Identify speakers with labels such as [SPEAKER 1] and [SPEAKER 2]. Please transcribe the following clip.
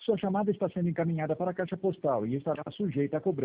[SPEAKER 1] Sua chamada está sendo encaminhada para a caixa postal e estará sujeita a cobrança.